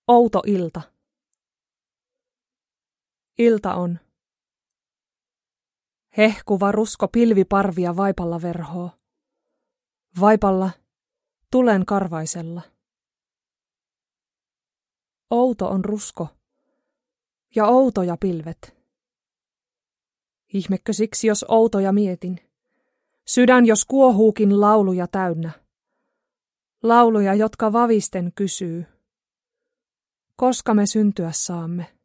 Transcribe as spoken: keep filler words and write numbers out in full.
Outo ilta. Ilta on. Hehkuva rusko pilviparvia vaipalla verhoo. Vaipalla, tulen karvaisella. Outo on rusko ja outoja pilvet. Ihmekö siksi, jos outoja mietin? Sydän, jos kuohuukin lauluja täynnä. Lauluja, jotka vavisten kysyy. Koska me syntyä saamme?